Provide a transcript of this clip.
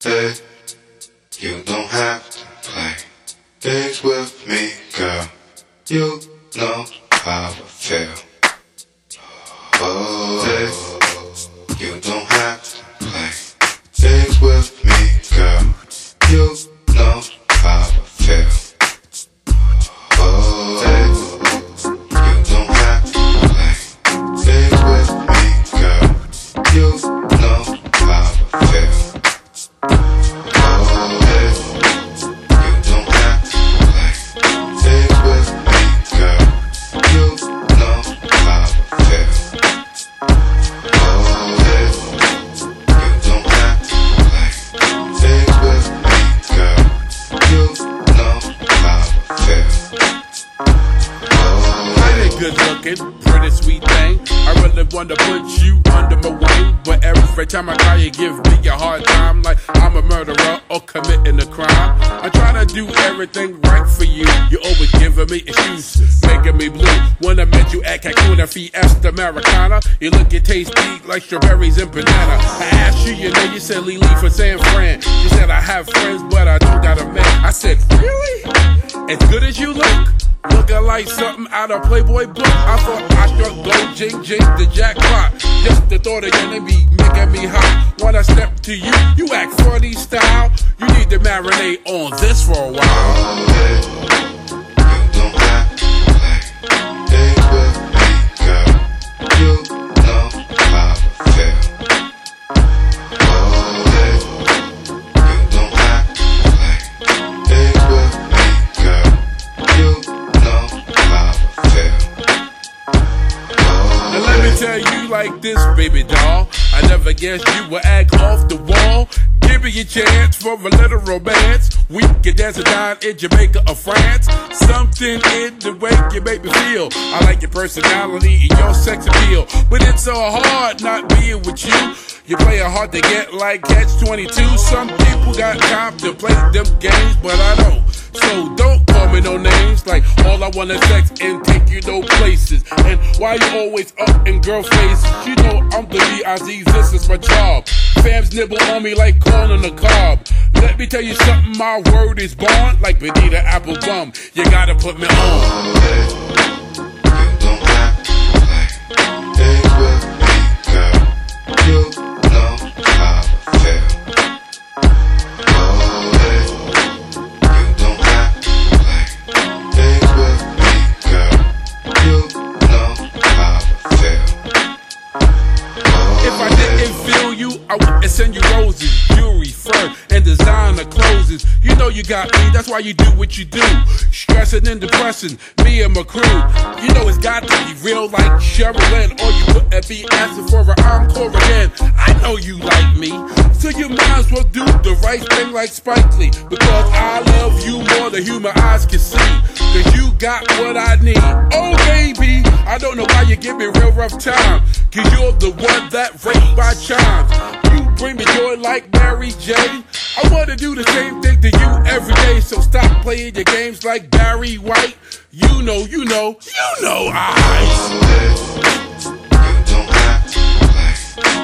Hey, you don't have to play games with me, girl. You know how I feel. Oh, hey, you don't have to play games with me, girl. You know how I feel. Oh, hey, you don't have to play games with me, girl. You know how I feel. Good looking, pretty sweet thing. I really wanna put you under my wing, but every time I call you give me a hard time, like I'm a murderer or committing a crime. I try to do everything right for you. You always giving me excuses, making me blue. When I met you at Cancun and Fiesta Americana, you looking tasty like strawberries and banana. I asked you your name, you said Lily from San Fran. You said I have friends, but I don't got a man. I said, really? As good as you look? Looking like something out of Playboy book. I thought I struck gold, jing, the jackpot. Just the thought of your name be making me hot. When I step to you, you act funny style. You need to marinate on this for a while. Oh, you don't have to play games with me, girl. You know how I feel. Oh, you don't have to play games with me, girl. You tell you like this, baby doll. I never guessed you would act off the wall. Give me a chance for a little romance. We can dance and dine in Jamaica or France. Something in the way you make me feel. I like your personality and your sex appeal. But it's so hard not being with you. You play it hard to get like Catch-22. Some people got time to play them games, but I don't. So don't call me no names, like all I want is sex and take you no places. And why you always up in girl faces? You know I'm the B.I.Z., this is my job. Fams nibble on me like corn on the cob. Let me tell you something, my word is born like Benita Applebum. You gotta put me on. You don't have to play games with me, girl. You know how I feel. I wouldn't send you roses, jewelry, fur, and designer clothes. You know you got me, that's why you do what you do. Stressing and depressing, me and my crew. You know it's got to be real like Sherilyn, or you wouldn't be asking for an encore again. I know you like me, so you might as well do the right thing like Spike Lee. Because I love you more than human eyes can see. Cause you got what I need. Oh baby, I don't know why you give me real rough time. Cause you're the one that raped my chimes. You bring me joy like Mary J. I wanna do the same thing to you every day. So stop playing your games like Barry White. You know I. You don't have to play